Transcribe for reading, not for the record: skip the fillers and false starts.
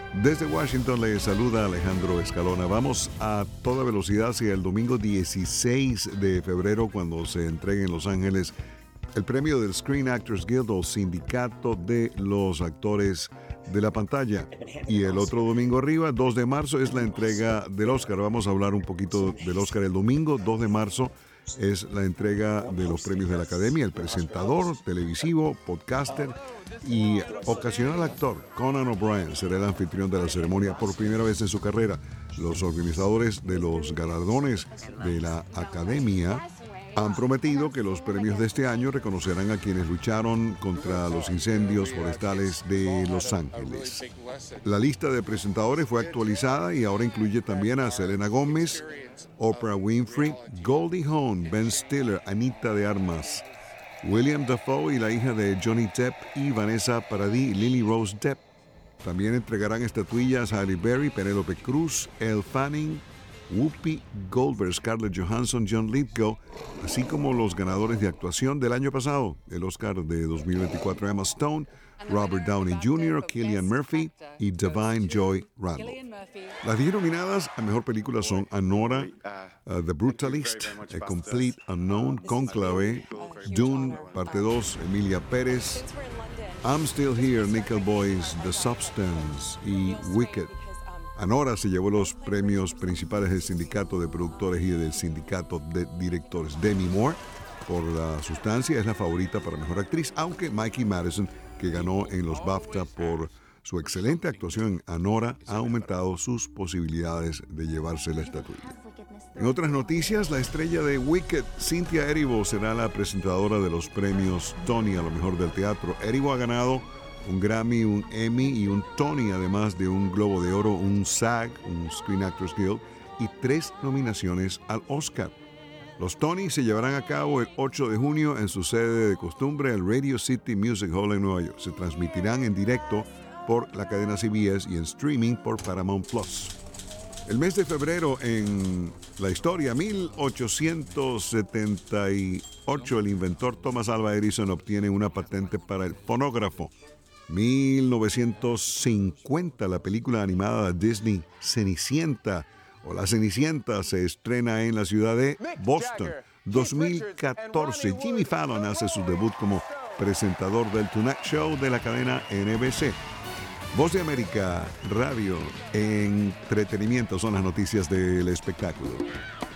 Desde Washington le saluda Alejandro Escalona. Vamos a toda velocidad hacia el domingo 16 de febrero cuando se entregue en Los Ángeles el premio del Screen Actors Guild o Sindicato de los Actores de la Pantalla. Y el otro domingo arriba, 2 de marzo, es la entrega del Oscar. Vamos a hablar un poquito del Oscar el domingo, 2 de marzo. Es la entrega de los premios de la Academia. El presentador televisivo, podcaster y ocasional actor Conan O'Brien será el anfitrión de la ceremonia por primera vez en su carrera. Los organizadores de los galardones de la Academia han prometido que los premios de este año reconocerán a quienes lucharon contra los incendios forestales de Los Ángeles. La lista de presentadores fue actualizada y ahora incluye también a Selena Gómez, Oprah Winfrey, Goldie Hawn, Ben Stiller, Anita de Armas, William Dafoe y la hija de Johnny Depp y Vanessa Paradis, Lily Rose Depp. También entregarán estatuillas a Halle Berry, Penélope Cruz, Elle Fanning, Whoopi Goldberg, Scarlett Johansson, John Lithgow, así como los ganadores de actuación del año pasado, el Oscar de 2024, Emma Stone, Robert Downey Jr., Cillian Murphy y Divine Joy Randolph. Las 10 nominadas a Mejor Película son Anora, The Brutalist, A Complete Unknown, Conclave, Dune, Parte 2, Emilia Pérez, I'm Still Here, Nickel Boys, The Substance y Wicked. Anora se llevó los premios principales del Sindicato de Productores y del Sindicato de Directores. Demi Moore, por La Sustancia, es la favorita para Mejor Actriz, aunque Mikey Madison, que ganó en los BAFTA por su excelente actuación en Anora, ha aumentado sus posibilidades de llevarse la estatuilla. En otras noticias, la estrella de Wicked, Cynthia Erivo, será la presentadora de los premios Tony a lo mejor del teatro. Erivo ha ganado un Grammy, un Emmy y un Tony, además de un Globo de Oro, un SAG, un Screen Actors Guild, y 3 nominaciones al Oscar. Los Tony se llevarán a cabo el 8 de junio en su sede de costumbre, el Radio City Music Hall en Nueva York. Se transmitirán en directo por la cadena CBS y en streaming por Paramount Plus. El mes de febrero en la historia, 1878, el inventor Thomas Alva Edison obtiene una patente para el fonógrafo. 1950, la película animada Disney Cenicienta o La Cenicienta se estrena en la ciudad de Boston. 2014, Jimmy Fallon hace su debut como presentador del Tonight Show de la cadena NBC. Voz de América Radio, entretenimiento son las noticias del espectáculo.